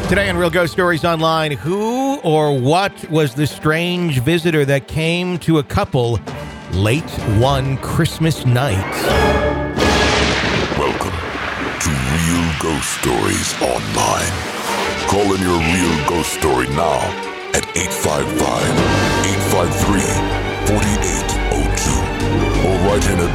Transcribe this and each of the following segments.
Today on Real Ghost Stories Online, who or what was the strange visitor that came to a couple late one Christmas night? Welcome to Real Ghost Stories Online. Call in your real ghost story now at 855-853-4802 or write in at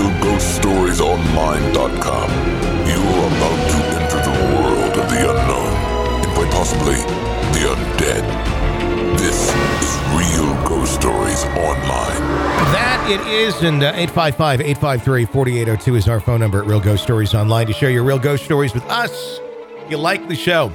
realghoststoriesonline.com. You are about to enter the world of the unknown. Quite possibly the undead. This is Real Ghost Stories Online. That it is, and 855-853-4802 is our phone number at Real Ghost Stories Online to share your real ghost stories with us. If you like the show,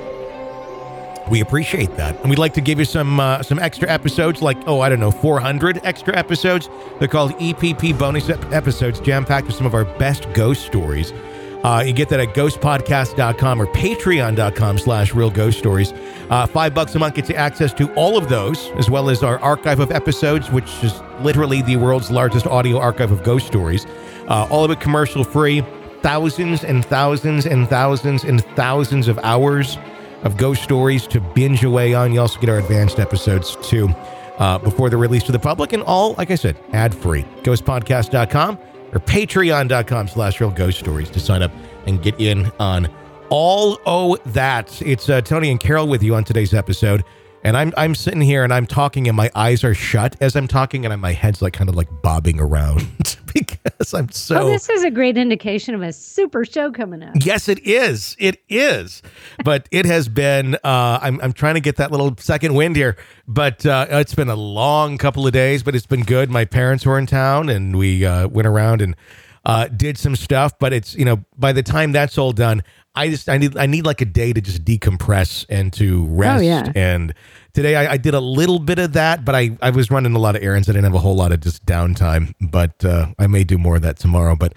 we appreciate that. And we'd like to give you some extra episodes, like, 400 extra episodes. They're called EPP bonus episodes, jam-packed with some of our best ghost stories. You get that at ghostpodcast.com or patreon.com/Real Ghost Stories. $5 a month gets you access to all of those, as well as our archive of episodes, which is literally the world's largest audio archive of ghost stories. All of it commercial free. Thousands and thousands and thousands and thousands of hours of ghost stories to binge away on. You also get our advanced episodes too before they're released to the public, and all, like I said, ad-free. Ghostpodcast.com or patreon.com/Real Ghost Stories to sign up and get in on all that. It's Tony and Carol with you on today's episode. And I'm sitting here and I'm talking and my eyes are shut as I'm talking and my head's like kind of like bobbing around because I'm so... Oh, this is a great indication of a super show coming up. Yes, it is. It is. But it has been, I'm trying to get that little second wind here, but it's been a long couple of days, but it's been good. My parents were in town and we went around and did some stuff, but it's, by the time that's all done, I need like a day to just decompress and to rest. Oh, yeah. And today I did a little bit of that, but I was running a lot of errands. I didn't have a whole lot of just downtime, but I may do more of that tomorrow. But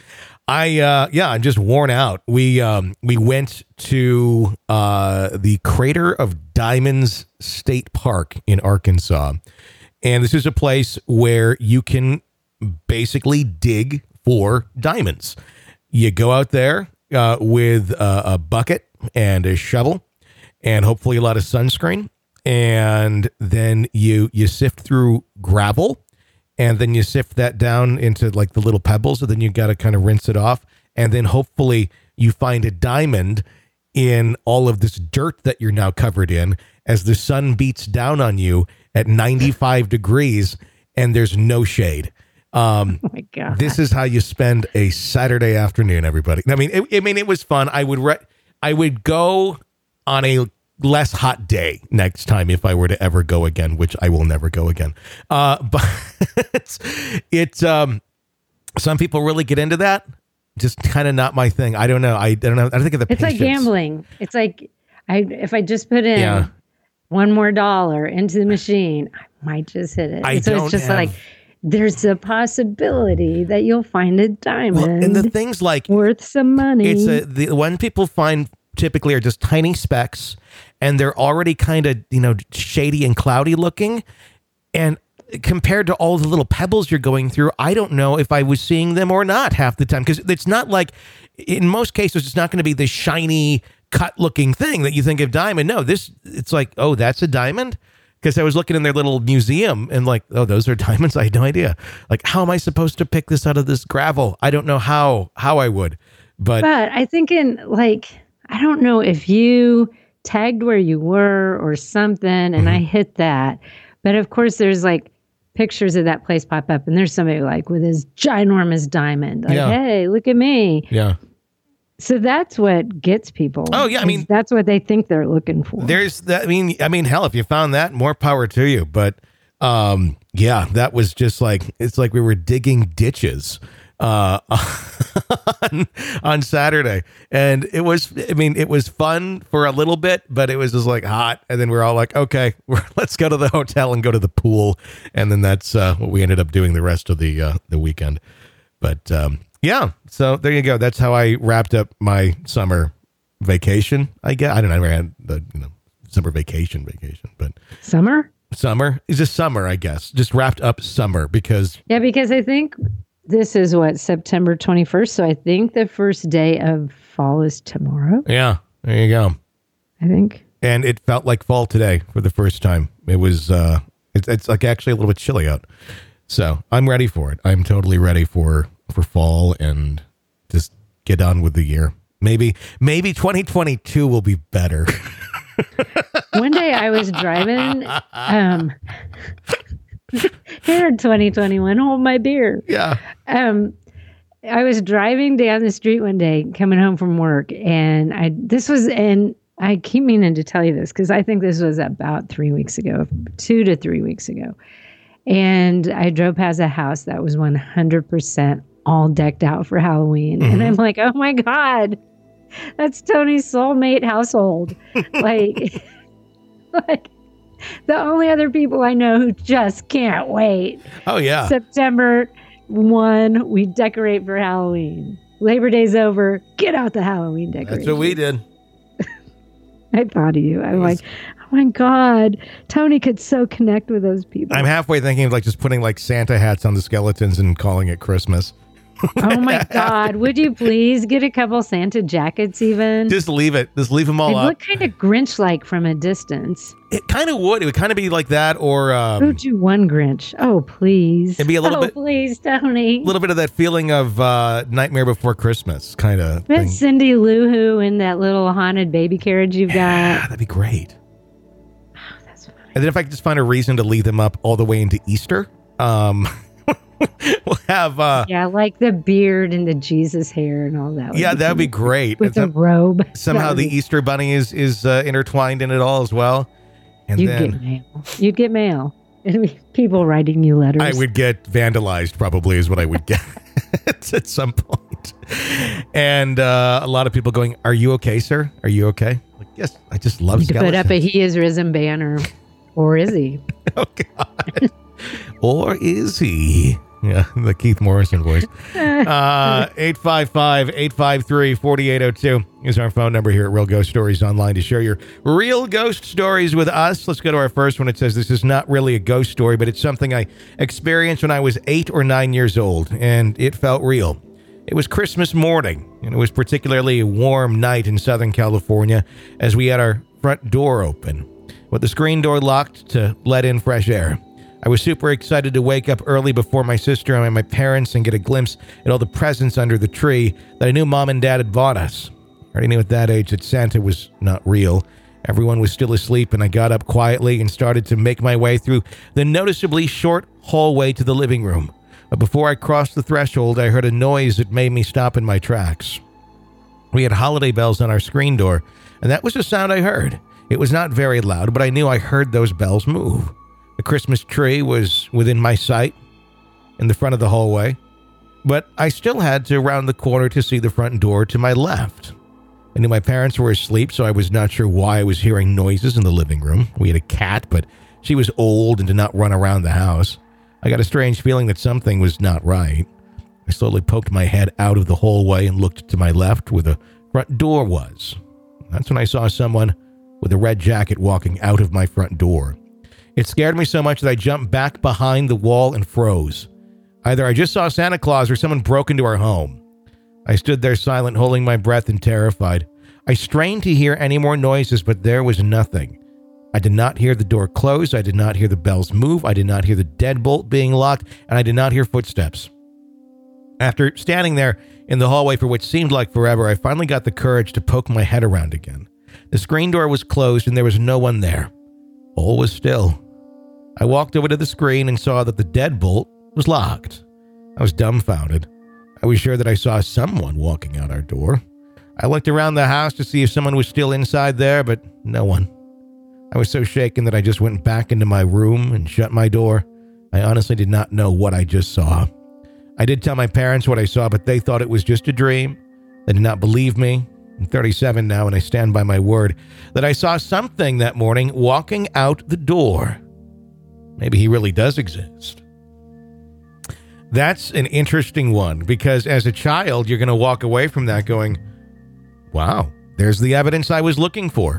I'm just worn out. We went to the Crater of Diamonds State Park in Arkansas. And this is a place where you can basically dig for diamonds. You go out there with a bucket and a shovel and hopefully a lot of sunscreen. And then you sift through gravel and then you sift that down into like the little pebbles. And then you got to kind of rinse it off. And then hopefully you find a diamond in all of this dirt that you're now covered in as the sun beats down on you at 95 degrees and there's no shade. Oh my God. This is how you spend a Saturday afternoon, everybody. I mean, it was fun. I would go on a less hot day next time if I were to ever go again, which I will never go again. But it's some people really get into that. Just kind of not my thing. I don't know. I don't know. I don't think of the. It's patience. like gambling. It's like if I just put in one more dollar into the machine, I might just hit it. It's just like. There's a possibility that you'll find a diamond. Well, and the things like worth some money. It's the one people find typically are just tiny specks, and they're already kind of shady and cloudy looking. And compared to all the little pebbles you're going through, I don't know if I was seeing them or not half the time because it's not like in most cases it's not going to be this shiny cut looking thing that you think of diamond. No, it's like, oh, that's a diamond. Because I was looking in their little museum and like, oh, those are diamonds. I had no idea. Like, how am I supposed to pick this out of this gravel? I don't know how I would. But I think I don't know if you tagged where you were or something and I hit that. But of course, there's like pictures of that place pop up and there's somebody like with his ginormous diamond. Like, hey, look at me. Yeah. So that's what gets people. Oh, yeah. I mean, that's what they think they're looking for. There's that. I mean, hell, if you found that, more power to you. But that was just like, it's like we were digging ditches on Saturday. And it was fun for a little bit, but it was just like hot. And then we're all like, okay, let's go to the hotel and go to the pool. And then that's what we ended up doing the rest of the weekend. But, yeah, so there you go. That's how I wrapped up my summer vacation. I guess I never had the summer vacation, but summer is just summer. I guess just wrapped up summer because I think this is September 21st. So I think the first day of fall is tomorrow. Yeah, there you go. I think. And it felt like fall today for the first time. It was, it's like actually a little bit chilly out. So I'm ready for it. I'm totally ready for fall and just get on with the year. Maybe 2022 will be better. One day I was driving, here in 2021, hold my beer. Yeah. I was driving down the street one day coming home from work, and I keep meaning to tell you this because I think this was about 3 weeks ago, 2 to 3 weeks ago. And I drove past a house that was 100% all decked out for Halloween. Mm-hmm. And I'm like, oh my God, that's Tony's soulmate household. like the only other people I know who just can't wait. Oh, yeah. September 1, we decorate for Halloween. Labor Day's over, get out the Halloween decorations. That's what we did. I thought of you. I'm like, oh my God, Tony could so connect with those people. I'm halfway thinking of like just putting like Santa hats on the skeletons and calling it Christmas. Oh my God, would you please get a couple Santa jackets even? Just leave it. Just leave them all They up. look kind of Grinch-like from a distance. It kind of would. It would kind of be like that or... Go do one Grinch. Oh, please. It'd be a little bit... please, Tony. A little bit of that feeling of Nightmare Before Christmas kind of thing. Cindy Lou Who in that little haunted baby carriage you've got. Yeah, that'd be great. Oh, that's funny. And then if I could just find a reason to leave them up all the way into Easter... we'll have like the beard and the Jesus hair and all that. That'd be great. With a robe. Somehow the Easter bunny is intertwined in it all as well. And You'd get mail. It'd be people writing you letters. I would get vandalized probably is what I would get at some point. And a lot of people going, "Are you okay, sir? Are you okay?" Like, yes, I just love you skeletons. Put up a "He is risen" banner. Or is he? Oh God. Or is he? Yeah, the Keith Morrison voice. 855-853-4802 is our phone number here at Real Ghost Stories Online to share your real ghost stories with us. Let's go to our first one. It says, this is not really a ghost story, but it's something I experienced when I was 8 or 9 years old, and it felt real. It was Christmas morning, and it was particularly a warm night in Southern California as we had our front door open, with the screen door locked to let in fresh air. I was super excited to wake up early before my sister and my parents and get a glimpse at all the presents under the tree that I knew Mom and Dad had bought us. I already knew at that age that Santa was not real. Everyone was still asleep, and I got up quietly and started to make my way through the noticeably short hallway to the living room. But before I crossed the threshold, I heard a noise that made me stop in my tracks. We had holiday bells on our screen door, and that was the sound I heard. It was not very loud, but I knew I heard those bells move. The Christmas tree was within my sight in the front of the hallway, but I still had to round the corner to see the front door to my left. I knew my parents were asleep, so I was not sure why I was hearing noises in the living room. We had a cat, but she was old and did not run around the house. I got a strange feeling that something was not right. I slowly poked my head out of the hallway and looked to my left where the front door was. That's when I saw someone with a red jacket walking out of my front door. It scared me so much that I jumped back behind the wall and froze. Either I just saw Santa Claus or someone broke into our home. I stood there silent, holding my breath and terrified. I strained to hear any more noises, but there was nothing. I did not hear the door close. I did not hear the bells move. I did not hear the deadbolt being locked, and I did not hear footsteps. After standing there in the hallway for what seemed like forever, I finally got the courage to poke my head around again. The screen door was closed, and there was no one there. All was still. I walked over to the screen and saw that the deadbolt was locked. I was dumbfounded. I was sure that I saw someone walking out our door. I looked around the house to see if someone was still inside there, but no one. I was so shaken that I just went back into my room and shut my door. I honestly did not know what I just saw. I did tell my parents what I saw, but they thought it was just a dream. They did not believe me. I'm 37 now, and I stand by my word that I saw something that morning walking out the door. Maybe he really does exist. That's an interesting one, because as a child, you're going to walk away from that going, wow, there's the evidence I was looking for.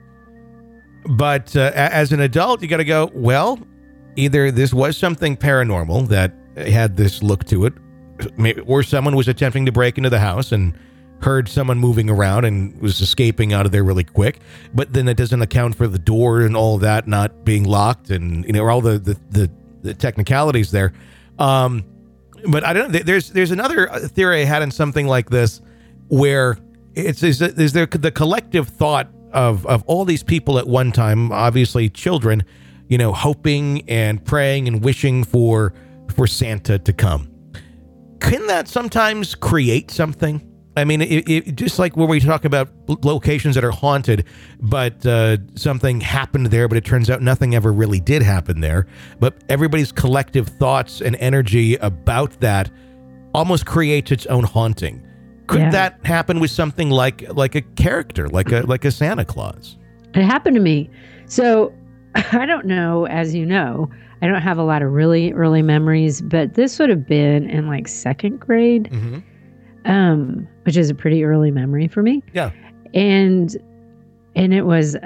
But as an adult, you got to go, well, either this was something paranormal that had this look to it, or someone was attempting to break into the house and heard someone moving around and was escaping out of there really quick. But then it doesn't account for the door and all of that not being locked and, all the technicalities there. But I don't. There's another theory I had in something like this, where is there the collective thought of all these people at one time, obviously children, hoping and praying and wishing for Santa to come. Can that sometimes create something? I mean, it just like when we talk about locations that are haunted, but something happened there, but it turns out nothing ever really did happen there. But everybody's collective thoughts and energy about that almost creates its own haunting. Could that happen with something like a character, like a Santa Claus? It happened to me. So I don't know, as you know, I don't have a lot of really early memories, but this would have been in like second grade. Mm-hmm. Which is a pretty early memory for me. Yeah. And it was,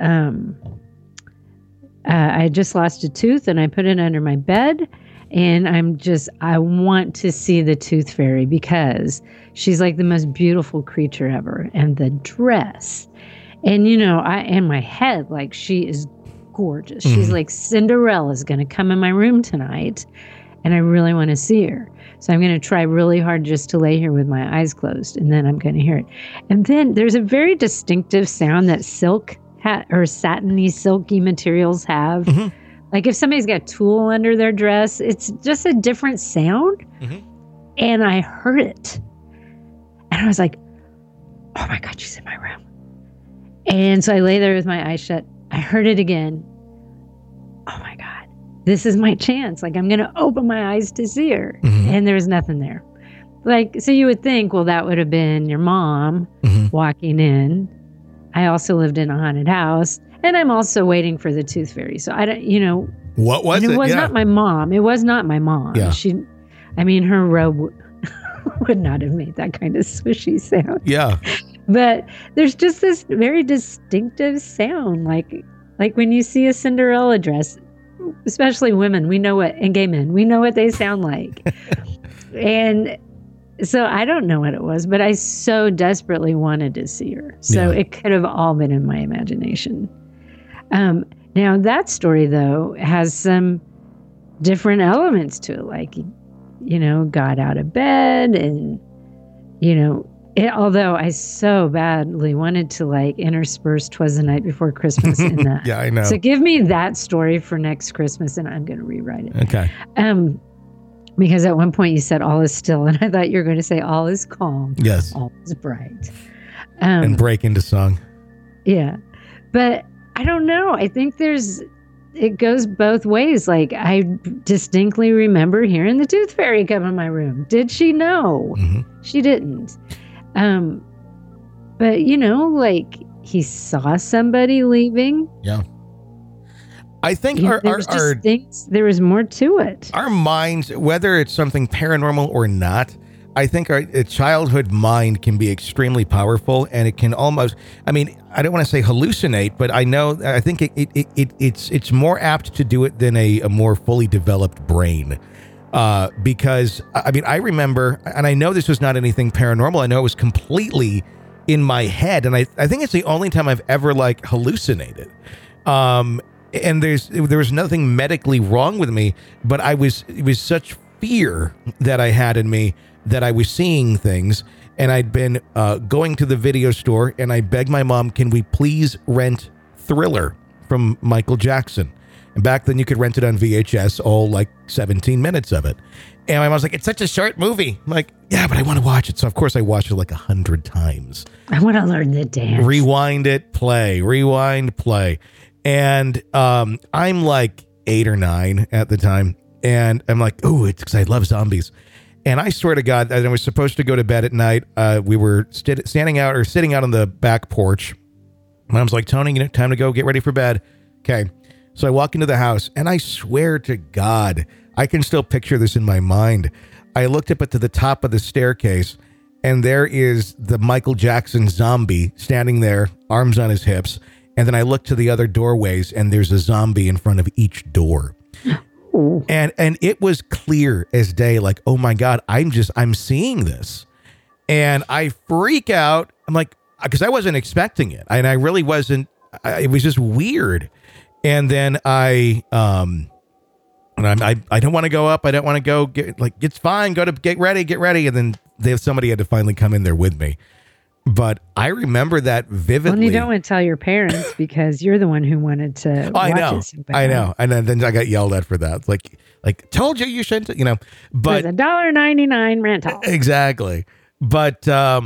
I just lost a tooth and I put it under my bed, and I want to see the Tooth Fairy because she's like the most beautiful creature ever. And the dress, and in my head, like, she is gorgeous. Mm-hmm. She's like, Cinderella's going to come in my room tonight, and I really want to see her. So I'm going to try really hard just to lay here with my eyes closed, and then I'm going to hear it. And then there's a very distinctive sound that silk or satiny, silky materials have. Mm-hmm. Like if somebody's got tulle under their dress, it's just a different sound. Mm-hmm. And I heard it. And I was like, oh my God, she's in my room. And so I lay there with my eyes shut. I heard it again. Oh my God. This is my chance. Like, I'm going to open my eyes to see her. Mm-hmm. And there's nothing there. Like, so you would think, well, that would have been your mom walking in. I also lived in a haunted house, and I'm also waiting for the Tooth Fairy. So I don't, what was it? It was not my mom. It was not my mom. Yeah. Her robe would not have made that kind of swishy sound. Yeah. But there's just this very distinctive sound. Like when you see a Cinderella dress, especially women, and gay men, we know what they sound like. And so I don't know what it was, but I so desperately wanted to see her. So it could have all been in my imagination. Now that story, though, has some different elements to it. Like, got out of bed and, although I so badly wanted to intersperse 'Twas the Night Before Christmas in that. Yeah, I know. So give me that story for next Christmas and I'm going to rewrite it. Okay. Because at one point you said all is still, and I thought you were going to say all is calm. Yes. All is bright. And break into song. Yeah. But I don't know. I think it goes both ways. Like, I distinctly remember hearing the Tooth Fairy come in my room. Did she know? Mm-hmm. She didn't. But he saw somebody leaving. Yeah. I think there was more to it. Our minds, whether it's something paranormal or not, I think our childhood mind can be extremely powerful, and it can almost, I don't want to say hallucinate, but I think it's more apt to do it than a more fully developed brain. Because I remember, and I know this was not anything paranormal. I know it was completely in my head. And I think it's the only time I've ever hallucinated. And there was nothing medically wrong with me, but it was such fear that I had in me that I was seeing things. And I'd been going to the video store, and I begged my mom, can we please rent Thriller from Michael Jackson? And back then you could rent it on VHS, all 17 minutes of it. And my mom's like, it's such a short movie. I'm like, yeah, but I want to watch it. So of course I watched it 100 times. I want to learn the dance. Rewind it, play, rewind, play. And I'm 8 or 9 at the time. And I'm like, oh, it's because I love zombies. And I swear to God, I was supposed to go to bed at night. We were sitting out on the back porch. Mom's like, Tony, time to go get ready for bed. Okay. So I walk into the house, and I swear to God, I can still picture this in my mind. I looked up to the top of the staircase, and there is the Michael Jackson zombie standing there, arms on his hips. And then I look to the other doorways, and there's a zombie in front of each door. Ooh. And it was clear as day, oh my God, I'm seeing this. And I freak out. I'm like, because I wasn't expecting it. And I really wasn't. It was just weird. And then I don't want to go up. I don't want to go it's fine. Get ready. And then somebody had to finally come in there with me. But I remember that vividly. Well, you don't want to tell your parents because you're the one who wanted to watch it so bad. I know. And then I got yelled at for that. Like told you shouldn't, but it's $1.99 rental. Exactly. But I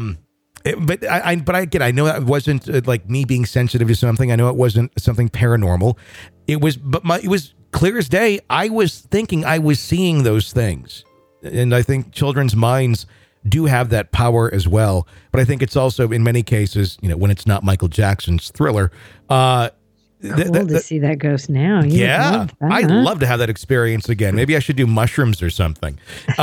know it wasn't like me being sensitive to something. I know it wasn't something paranormal. It was clear as day. I was thinking I was seeing those things. And I think children's minds do have that power as well. But I think it's also in many cases, when it's not Michael Jackson's Thriller, cool to see that ghost now. I'd love to have that experience again. Maybe I should do mushrooms or something.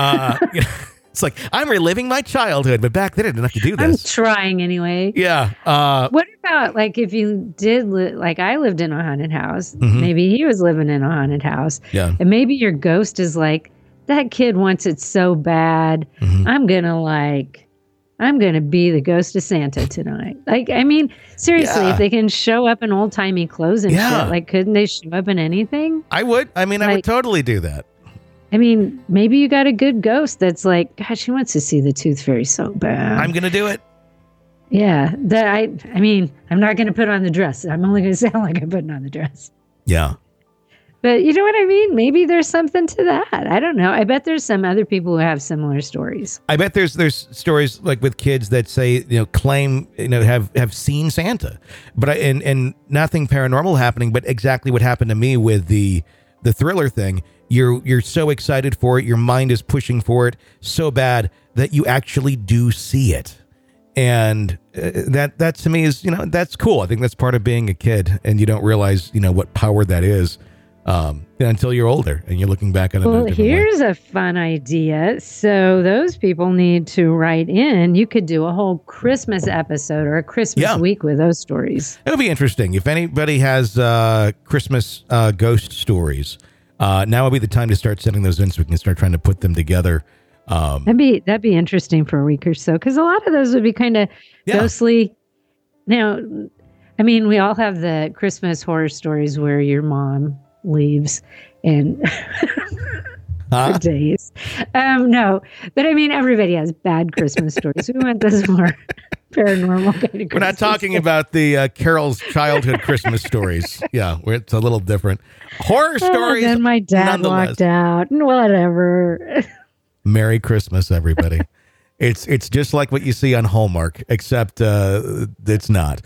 It's like I'm reliving my childhood, but back then I didn't have to do this. I'm trying anyway. Yeah. What about if you did I lived in a haunted house? Mm-hmm. Maybe he was living in a haunted house. Yeah. And maybe your ghost is like, that kid wants it so bad. Mm-hmm. I'm gonna be the ghost of Santa tonight. Seriously, if they can show up in old timey clothes and shit, couldn't they show up in anything? I would. I would totally do that. Maybe you got a good ghost that's like, gosh, he wants to see the Tooth Fairy so bad. I'm gonna do it. Yeah, I'm not gonna put on the dress. I'm only gonna sound like I'm putting on the dress. Yeah. But you know what I mean? Maybe there's something to that. I don't know. I bet there's some other people who have similar stories. I bet there's stories like with kids that say, claim, have seen Santa, but and nothing paranormal happening, but exactly what happened to me with the Thriller thing. You're so excited for it. Your mind is pushing for it so bad that you actually do see it. And that to me is, that's cool. I think that's part of being a kid, and you don't realize, what power that is. Until you're older and you're looking back on it. Well, here's a fun idea. So those people need to write in. You could do a whole Christmas episode or a Christmas week with those stories. It would be interesting. If anybody has Christmas ghost stories, now would be the time to start sending those in so we can start trying to put them together. That'd be interesting for a week or so, because a lot of those would be kind of ghostly. Now, we all have the Christmas horror stories where your mom leaves and for days. No, but everybody has bad Christmas stories. We want those more paranormal kind of Christmas. We're not talking about the Carol's childhood Christmas stories. Yeah, it's a little different. Horror stories. Then my dad walked out and whatever. Merry Christmas, everybody. It's just like what you see on Hallmark, except it's not.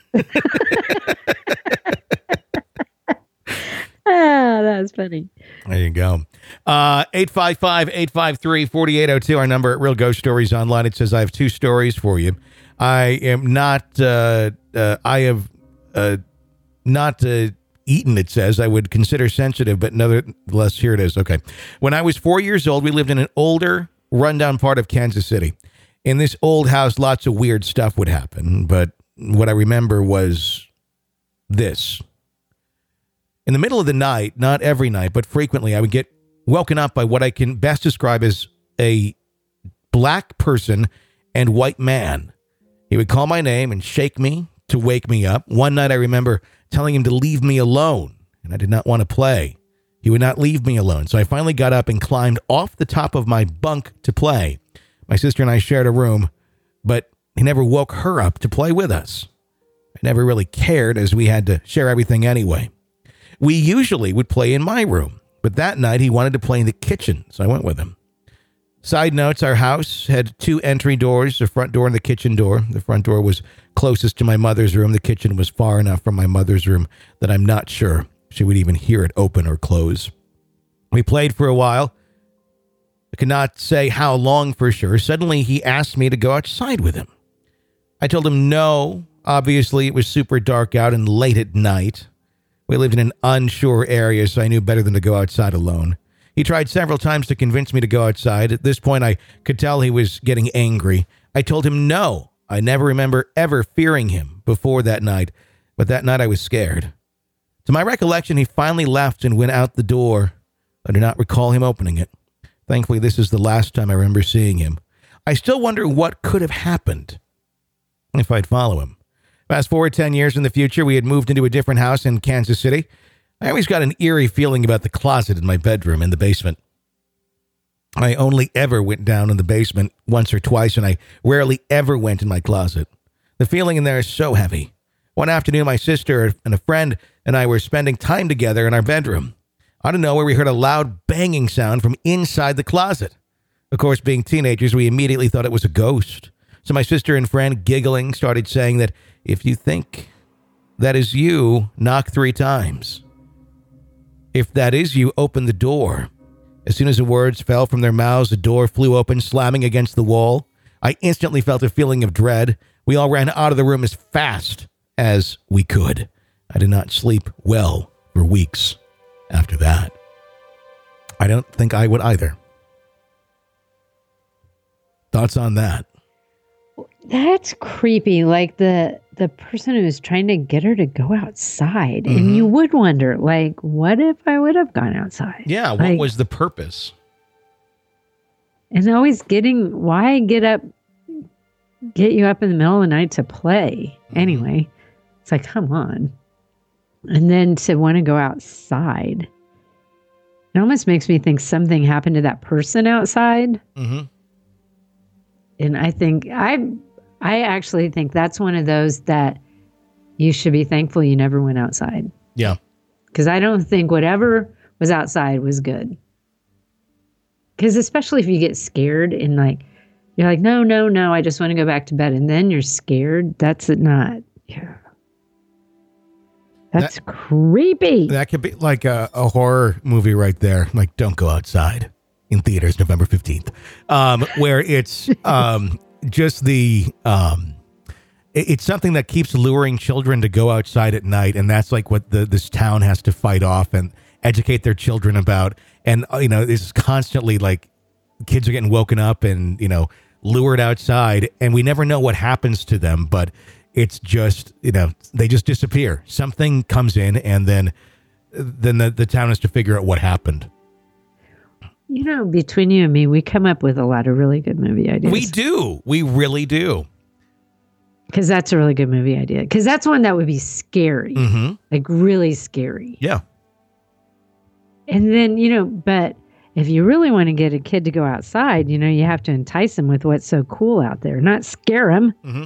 That's funny. There you go. 855-853-4802, our number at Real Ghost Stories Online. It says, I have two stories for you. I am not, I have not eaten, it says. I would consider sensitive, but nevertheless, here it is. Okay. When I was 4 years old, we lived in an older, rundown part of Kansas City. In this old house, lots of weird stuff would happen, but what I remember was this. In the middle of the night, not every night, but frequently, I would get woken up by what I can best describe as a black person and white man. He would call my name and shake me to wake me up. One night, I remember telling him to leave me alone, and I did not want to play. He would not leave me alone, so I finally got up and climbed off the top of my bunk to play. My sister and I shared a room, but he never woke her up to play with us. I never really cared, as we had to share everything anyway. We usually would play in my room, but that night he wanted to play in the kitchen, so I went with him. Side notes, our house had two entry doors, the front door and the kitchen door. The front door was closest to my mother's room. The kitchen was far enough from my mother's room that I'm not sure she would even hear it open or close. We played for a while. I could not say how long for sure. Suddenly he asked me to go outside with him. I told him no. Obviously, it was super dark out and late at night. We lived in an unsure area, so I knew better than to go outside alone. He tried several times to convince me to go outside. At this point, I could tell he was getting angry. I told him no. I never remember ever fearing him before that night, but that night I was scared. To my recollection, he finally left and went out the door. I do not recall him opening it. Thankfully, this is the last time I remember seeing him. I still wonder what could have happened if I'd follow him. Fast forward 10 years in the future, we had moved into a different house in Kansas City. I always got an eerie feeling about the closet in my bedroom in the basement. I only ever went down in the basement once or twice, and I rarely ever went in my closet. The feeling in there is so heavy. One afternoon, my sister and a friend and I were spending time together in our bedroom. Out of nowhere, we heard a loud banging sound from inside the closet. Of course, being teenagers, we immediately thought it was a ghost. So my sister and friend, giggling, started saying that if you think that is you, knock 3 times. If that is you, open the door. As soon as the words fell from their mouths, the door flew open, slamming against the wall. I instantly felt a feeling of dread. We all ran out of the room as fast as we could. I did not sleep well for weeks after that. I don't think I would either. Thoughts on that? That's creepy. Like the person who was trying to get her to go outside. Mm-hmm. And you would wonder, like, what if I would have gone outside? Yeah, what was the purpose? And always why get you up in the middle of the night to play? Mm-hmm. Anyway, it's like, come on. And then to want to go outside. It almost makes me think something happened to that person outside. Mm-hmm. And I actually think that's one of those that you should be thankful you never went outside. Yeah. Because I don't think whatever was outside was good. Because especially if you get scared and like, you're like, no, I just want to go back to bed. And then you're scared. That's not, yeah. That's creepy. That could be like a horror movie right there. Like, don't go outside. In theaters, November 15th, where it's just it's something that keeps luring children to go outside at night, and that's like what this town has to fight off and educate their children about. And it's constantly like kids are getting woken up and lured outside, and we never know what happens to them. But it's just they just disappear. Something comes in, and then the town has to figure out what happened. Between you and me, we come up with a lot of really good movie ideas. We do. We really do. Because that's a really good movie idea. Because that's one that would be scary. Mm-hmm. Like really scary. Yeah. And then, but if you really want to get a kid to go outside, you have to entice them with what's so cool out there, not scare them. Mm-hmm.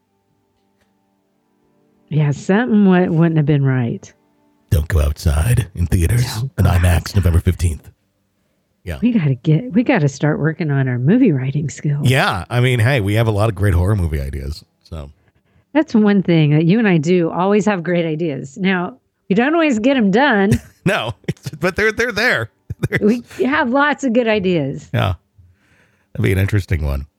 Yeah, something wouldn't have been right. Don't go outside in theaters. An IMAX, November 15th. Yeah. We got to start working on our movie writing skills. Yeah. I mean, hey, we have a lot of great horror movie ideas. So that's one thing that you and I do always have great ideas. Now, we don't always get them done. No, but they're there. We have lots of good ideas. Yeah. That'd be an interesting one.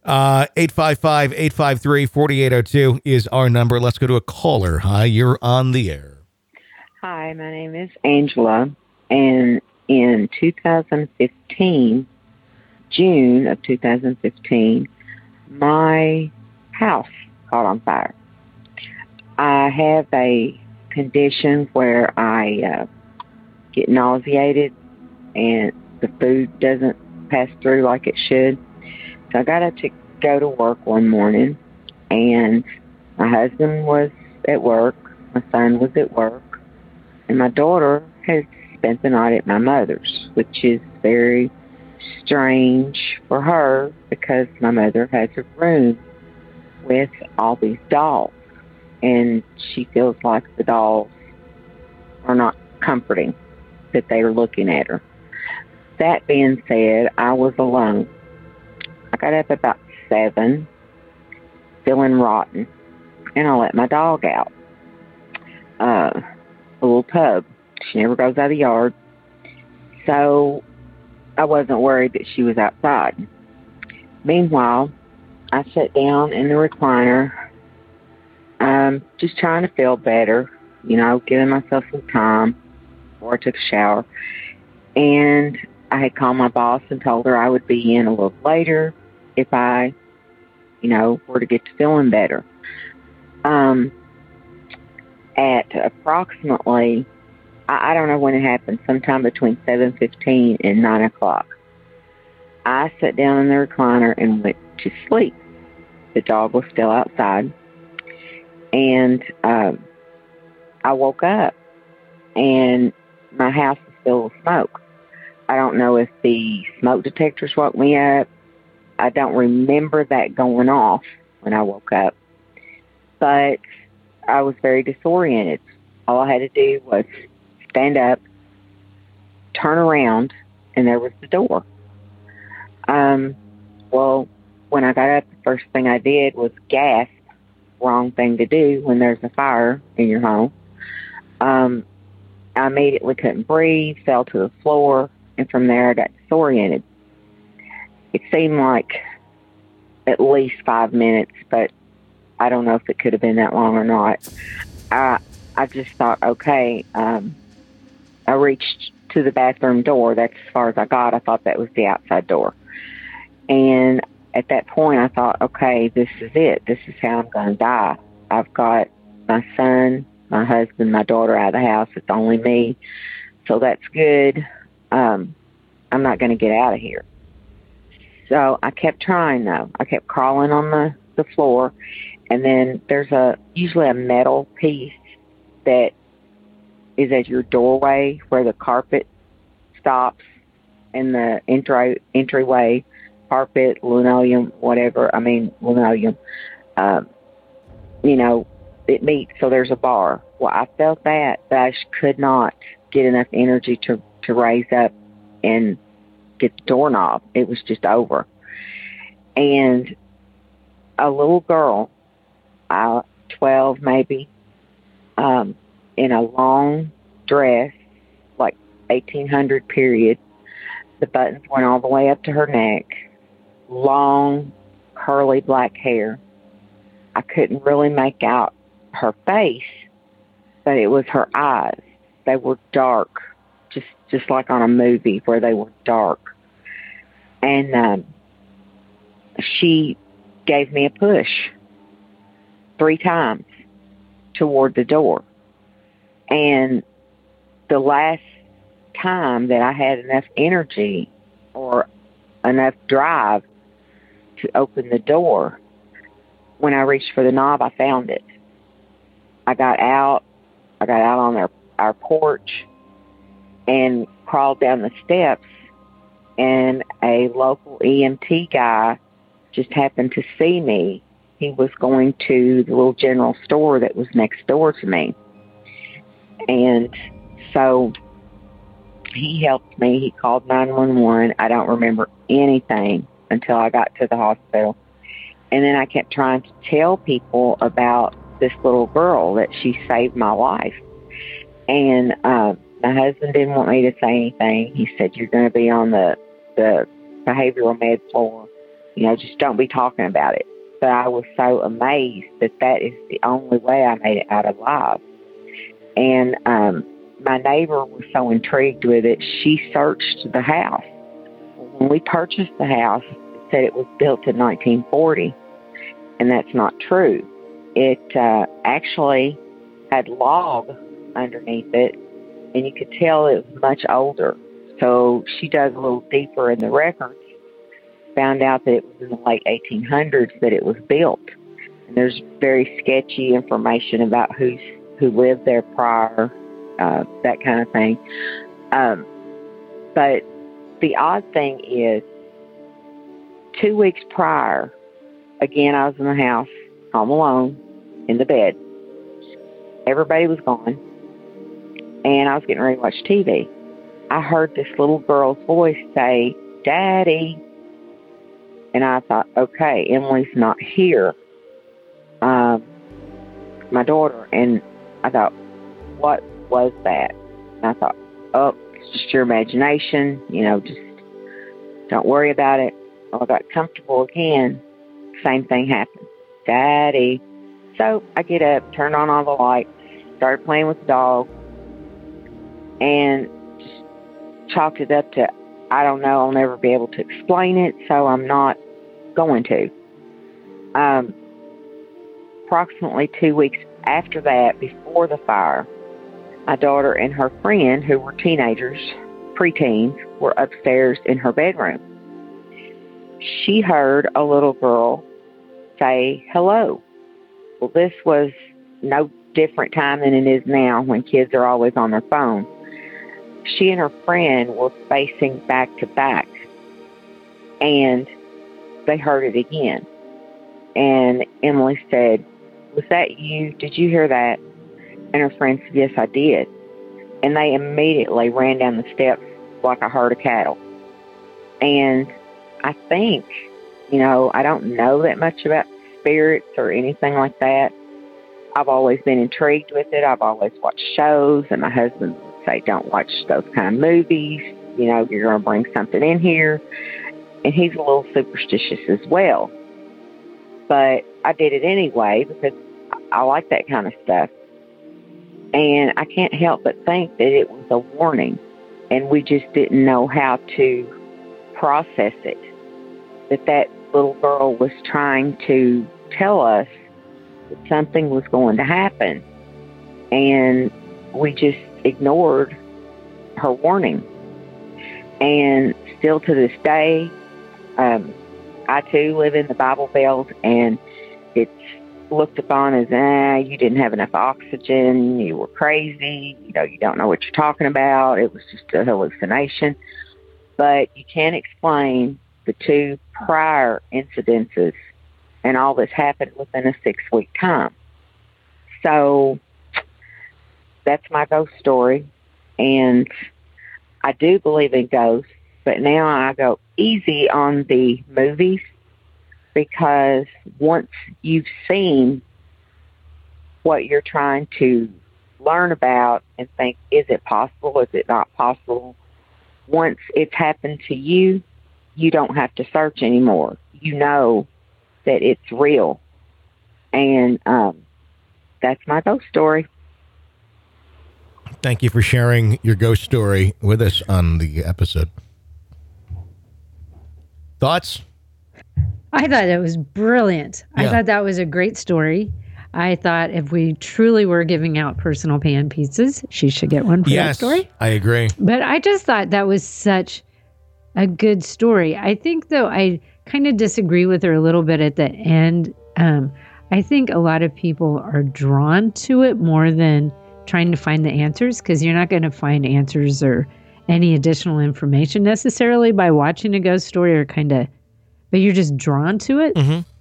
855-853-4802 is our number. Let's go to a caller. Hi, you're on the air. Hi, my name is Angela, and in 2015, June of 2015, my house caught on fire. I have a condition where I get nauseated and the food doesn't pass through like it should. So I got up to go to work one morning, and my husband was at work, my son was at work, and my daughter has spent the night at my mother's, which is very strange for her because my mother has a room with all these dolls, and she feels like the dolls are not comforting, that they are looking at her. That being said, I was alone. I got up about 7, feeling rotten, and I let my dog out. A little pug. She never goes out of the yard. So I wasn't worried that she was outside. Meanwhile, I sat down in the recliner, just trying to feel better, giving myself some time before I took a shower. And I had called my boss and told her I would be in a little later if I, were to get to feeling better. At approximately, I don't know when it happened, sometime between 7:15 and 9 o'clock, I sat down in the recliner and went to sleep. The dog was still outside. And I woke up, and my house was filled with smoke. I don't know if the smoke detectors woke me up. I don't remember that going off when I woke up. But I was very disoriented. All I had to do was stand up, turn around, and there was the door. Well, when I got up, the first thing I did was gasp. Wrong thing to do when there's a fire in your home. I immediately couldn't breathe, fell to the floor, and from there I got disoriented. It seemed like at least 5 minutes, but I don't know if it could have been that long or not. I just thought, okay, I reached to the bathroom door. That's as far as I got. I thought that was the outside door. And at that point, I thought, okay, this is it. This is how I'm going to die. I've got my son, my husband, my daughter out of the house. It's only me. So that's good. I'm not going to get out of here. So I kept trying, though. I kept crawling on the floor. And then there's usually a metal piece that is at your doorway where the carpet stops and the entryway, carpet, linoleum, linoleum, it meets, so there's a bar. Well, I felt that, but I just could not get enough energy to raise up and get the doorknob. It was just over. And a little girl, 12 maybe, in a long dress, like 1800 period. The buttons went all the way up to her neck. Long, curly black hair. I couldn't really make out her face, but it was her eyes. They were dark, just like on a movie where they were dark. And she gave me a push 3 times toward the door. And the last time that I had enough energy or enough drive to open the door, when I reached for the knob, I found it. I got out on our porch and crawled down the steps, and a local EMT guy just happened to see me. He was going to the little general store that was next door to me. And so he helped me. He called 911. I don't remember anything until I got to the hospital. And then I kept trying to tell people about this little girl, that she saved my life. And my husband didn't want me to say anything. He said, you're going to be on the behavioral med floor. Just don't be talking about it. But I was so amazed that is the only way I made it out alive. And my neighbor was so intrigued with it, she searched the house. When we purchased the house, it said it was built in 1940, and that's not true. It actually had log underneath it, and you could tell it was much older. So she dug a little deeper in the records, found out that it was in the late 1800s that it was built. And there's very sketchy information about who lived there prior, that kind of thing. But the odd thing is, 2 weeks prior, again, I was in the house, home alone, in the bed. Everybody was gone, and I was getting ready to watch TV. I heard this little girl's voice say, Daddy. And I thought, okay, Emily's not here. My daughter. And I thought, what was that? And I thought, oh, it's just your imagination. Just don't worry about it. Well, I got comfortable again. Same thing happened. Daddy. So I get up, turned on all the lights, started playing with the dog, and just chalked it up to, I don't know, I'll never be able to explain it, so I'm not going to. Approximately 2 weeks after that, before the fire, my daughter and her friend, who were teenagers, preteens, were upstairs in her bedroom. she heard a little girl say hello. Well, this was no different time than it is now when kids are always on their phone. She and her friend were facing back to back, and they heard it again. And Emily said, "Was that you? Did you hear that?" And her friend said, "Yes, I did." And they immediately ran down the steps like a herd of cattle. And I think, I don't know that much about spirits or anything like that. I've always been intrigued with it. I've always watched shows, and my husband would say, "Don't watch those kind of movies. You're going to bring something in here." And he's a little superstitious as well. But I did it anyway because I like that kind of stuff. And I can't help but think that it was a warning, and we just didn't know how to process it. That little girl was trying to tell us that something was going to happen, and we just ignored her warning. And still to this day, I too live in the Bible Belt, and it's looked upon as, you didn't have enough oxygen, you were crazy, you don't know what you're talking about, it was just a hallucination. But you can't explain the 2 prior incidences, and all this happened within a 6-week time. So that's my ghost story, and I do believe in ghosts, but now I go easy on the movies, because once you've seen what you're trying to learn about and think, is it possible, is it not possible, once it's happened to you, you don't have to search anymore. You know that it's real. And that's my ghost story. Thank you for sharing your ghost story with us on the episode. Thoughts? I thought it was brilliant. Yeah. I thought that was a great story. I thought if we truly were giving out personal pan pizzas, she should get one for that story. I agree. But I just thought that was such a good story. I think, though, I kind of disagree with her a little bit at the end. I think a lot of people are drawn to it more than trying to find the answers, because you're not going to find answers or any additional information necessarily by watching a ghost story, or but you're just drawn to it.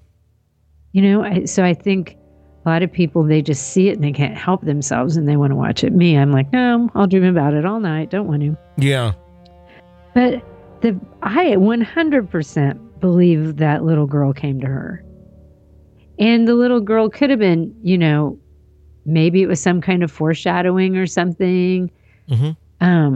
Mm-hmm. So I think a lot of people, they just see it and they can't help themselves and they want to watch it. Me, I'm like, no, I'll dream about it all night. Don't want to. Yeah. But I 100% believe that little girl came to her. And the little girl could have been, maybe it was some kind of foreshadowing or something. Mm-hmm.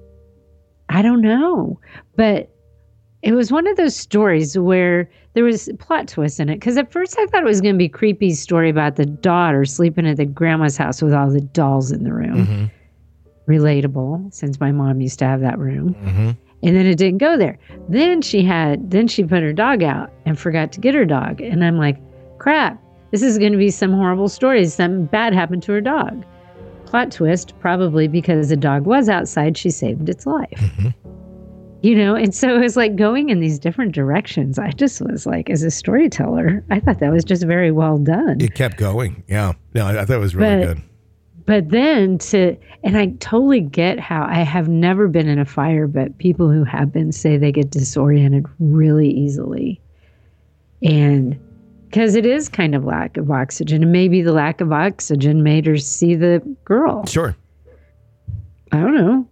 I don't know. But it was one of those stories where there was a plot twist in it. Because at first I thought it was going to be a creepy story about the daughter sleeping at the grandma's house with all the dolls in the room. Mm-hmm. Relatable, since my mom used to have that room. Mm-hmm. And then it didn't go there. Then she put her dog out and forgot to get her dog. And I'm like, crap, this is going to be some horrible story. Something bad happened to her dog. Plot twist, probably because the dog was outside, she saved its life. Mm-hmm. And so it was like going in these different directions. I just was like, as a storyteller, I thought that was just very well done. It kept going. Yeah. No, I thought it was really good. But then and I totally get how I have never been in a fire, but people who have been say they get disoriented really easily. And because it is kind of lack of oxygen, and maybe the lack of oxygen made her see the girl. Sure. I don't know.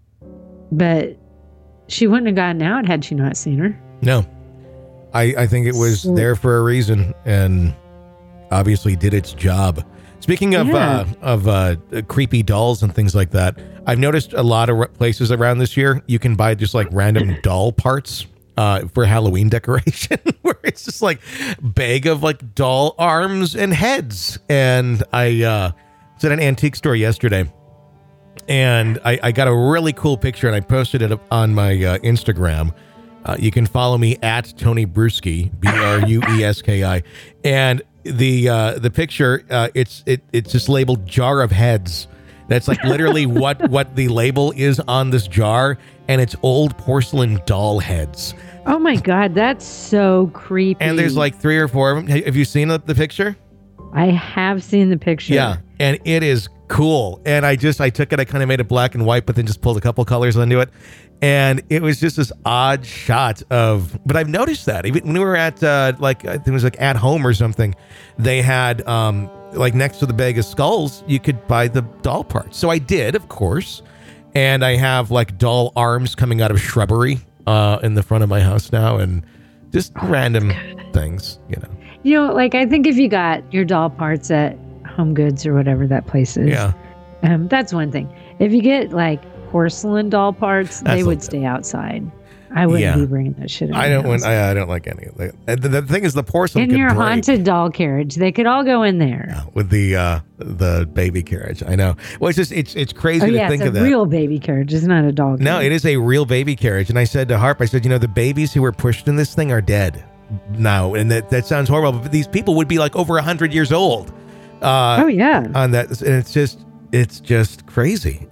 But she wouldn't have gotten out had she not seen her. No. I think it was there for a reason, and obviously did its job. Speaking of creepy dolls and things like that, I've noticed a lot of places around this year, you can buy just like random doll parts for Halloween decoration, where it's just like bag of like doll arms and heads. And I was at an antique store yesterday, and I got a really cool picture, and I posted it on my Instagram. You can follow me at Tony Brueski, Brueski, and the picture, it's just labeled jar of heads. That's like literally what the label is on this jar, and it's old porcelain doll heads. Oh my God, that's so creepy. And there's like 3 or 4 of them. Have you seen the picture? I have seen the picture. Yeah, and it is cool. And I took it, I kind of made it black and white, but then just pulled a couple colors into it. And it was just this odd shot of, but I've noticed that even when we were at I think it was like At Home or something, they had like next to the bag of skulls, you could buy the doll parts. So I did, of course. And I have like doll arms coming out of shrubbery in the front of my house now, and just random things, you know. You know, like I think if you got your doll parts at Home Goods or whatever that place is, Yeah. That's one thing. If you get like porcelain doll parts, they would stay outside. I wouldn't be bringing that shit in. I don't like any of that. The thing is, the porcelain in could your break. haunted doll carriage, they could all go in there. With the baby carriage. I know. Well, it's just it's crazy to think of that. It's a real baby carriage. It's not a doll carriage. No, it is a real baby carriage. And I said to Harp, I said, the babies who were pushed in this thing are dead now, and that sounds horrible, but these people would be like over 100 years old. Oh yeah. On that, and it's just crazy.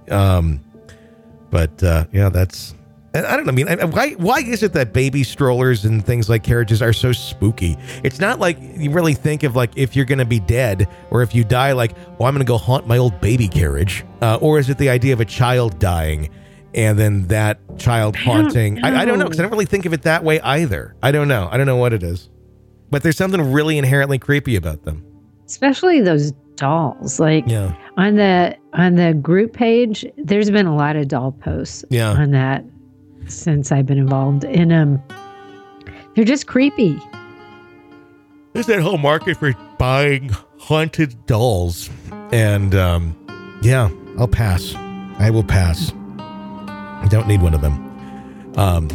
That's. And I don't know. I mean, why is it that baby strollers and things like carriages are so spooky? It's not like you really think of like if you're going to be dead or if you die, like, oh, I'm going to go haunt my old baby carriage. Or is it the idea of a child dying and then that child haunting? I don't know, because I don't really think of it that way either. I don't know. I don't know what it is. But there's something really inherently creepy about them. Especially those dolls. Like on the group page, there's been a lot of doll posts on that since I've been involved in them. They're just creepy. There's that whole market for buying haunted dolls. And I'll pass. I will pass. I don't need one of them.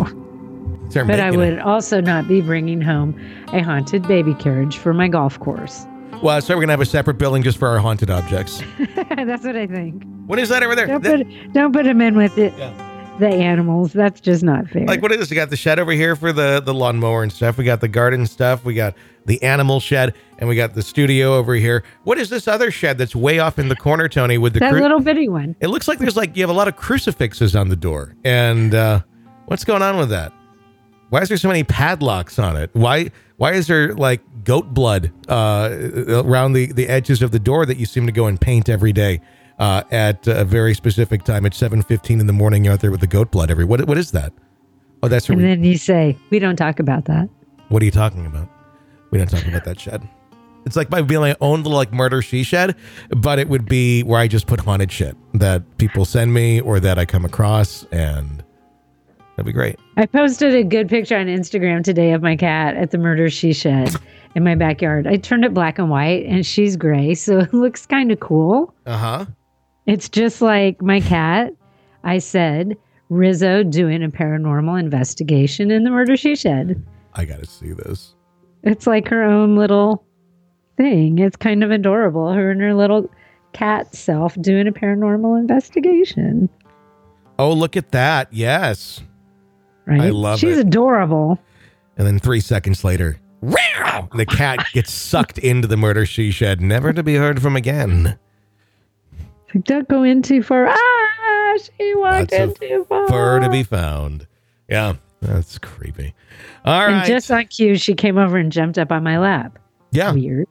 But I would also not be bringing home a haunted baby carriage for my golf course. Well, so we're going to have a separate building just for our haunted objects. That's what I think. What is that over there? Don't put them in with it. Yeah. The animals. That's just not fair. Like, what is this? We got the shed over here for the lawnmower and stuff. We got the garden stuff. We got the animal shed, and we got the studio over here. What is this other shed that's way off in the corner, Tony? With the little bitty one. It looks like there's you have a lot of crucifixes on the door. And what's going on with that? Why is there so many padlocks on it? Why is there goat blood around the edges of the door that you seem to go and paint every day? At a very specific time at 7:15 in the morning, you're out there with the goat blood what is that? Oh, that's and then you say, we don't talk about that. What are you talking about? We don't talk about that shed. It's like my being my own little murder she shed, but it would be where I just put haunted shit that people send me or that I come across, and that'd be great. I posted a good picture on Instagram today of my cat at the murder she shed in my backyard. I turned it black and white, and she's gray, so it looks kind of cool. Uh-huh. It's just like my cat. I said, Rizzo doing a paranormal investigation in the murder she shed. I got to see this. It's like her own little thing. It's kind of adorable. Her and her little cat self doing a paranormal investigation. Oh, look at that. Yes. Right? I love it. She's adorable. And then 3 seconds later, the cat gets sucked into the murder she shed, never to be heard from again. Don't go in too far. She walked in too far. Fur to be found. Yeah, that's creepy. All right. And just on cue, she came over and jumped up on my lap. Yeah. Weird.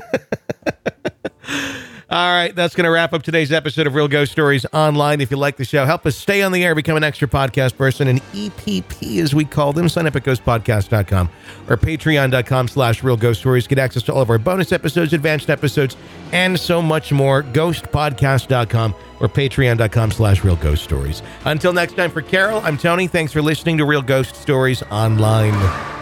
All right, that's going to wrap up today's episode of Real Ghost Stories Online. If you like the show, help us stay on the air, become an extra podcast person, an EPP as we call them. Sign up at ghostpodcast.com or patreon.com/Real Ghost Stories. Get access to all of our bonus episodes, advanced episodes, and so much more. Ghostpodcast.com or patreon.com/Real Ghost Stories. Until next time, for Carol, I'm Tony. Thanks for listening to Real Ghost Stories Online.